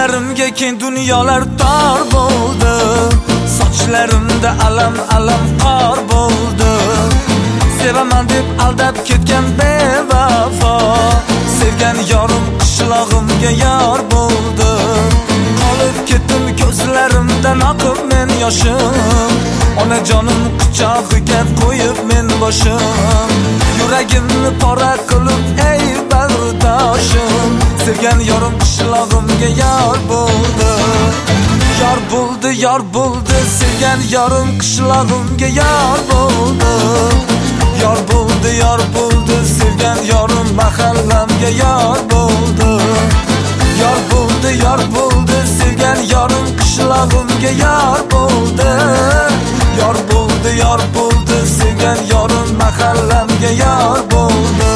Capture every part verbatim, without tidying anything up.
Ko'zlarimga keng dunyolar tor bo'ldi, sochlarimda alam alam qor bo'ldi. Sevaman deb aldab ketgan bevafo, sevgan yorim qishlog'imga yor bo'ldi. Qolib ketdim ko'zlarimdan oqib men yoshim, onajonim quchog'iga qo'yib men boshim. Yuragimni pora qilib ey bag'rdoshim, sevgan yorim qishlog'imga yor bo'ldi. Yor bo'ldi, yor bo'ldi, sevgan yorim qishlog'imga yor bo'ldi. Yor bo'ldi, yor bo'ldi, sevgan yorim mahallamga yor bo'ldi. Yor bo'ldi, yor bo'ldi, sevgan yorim qishlog'imga yor bo'ldi. Yor bo'ldi, yor bo'ldi, sevgan yorim mahallamga yor bo'ldi.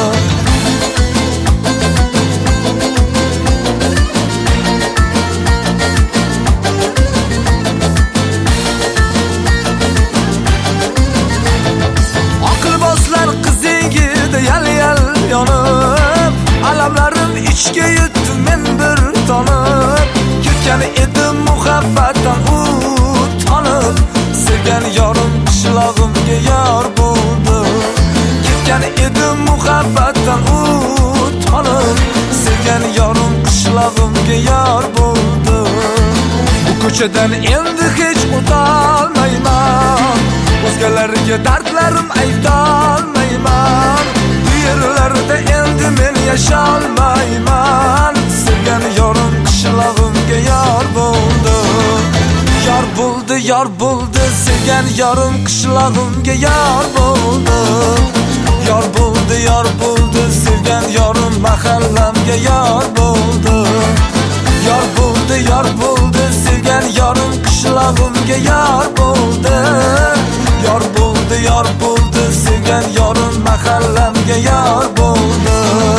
Alamlarim ichga yutdi men bir tonib, ketgan edim muhabbatdan u tonib. Sevgan yorim qishlog'imga yor bo'ldi. Ketgan edim muhabbatdan u tonib, sevgan yorim qishlog'imga yor bo'ldi. Bu ko'chadan endi hech o'tolmayman, o'zgalarga dardlarim aytolmayman. Yerlarda endi men yasholmayman, sevgan yorim qishlog'imga yor bo'ldi. Yor bo'ldi, yor bo'ldi, sevgan yorim qishlog'imga yor bo'ldi. Yor bo'ldi, yor bo'ldi, sevgan yorim mahallamga yor bo'ldi. Yor bo'ldi, yor bo'ldi, sevgan yorim qishlog'imga yor bo'ldi. Yor bo'ldi, yor bo'ldi, sevgan yorim mahallamga yor bo'ldi.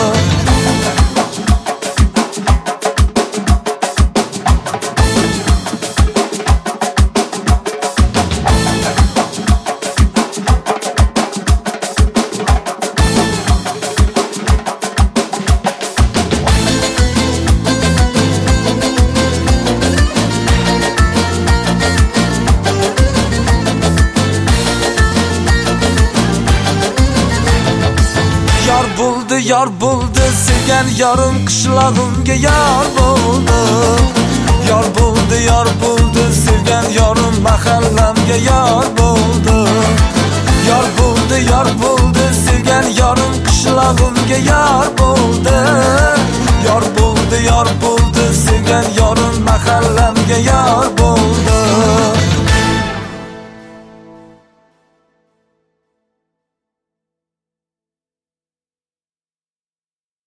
Yor bo'ldi, yor bo'ldi, sevgan yorim qishlog'imga yor bo'ldi. Yor bo'ldi, yor bo'ldi, sevgan yorim mahallamga yor bo'ldi. Yor bo'ldi, yor bo'ldi, sevgan yorim qishlog'imga yor bo'ldi.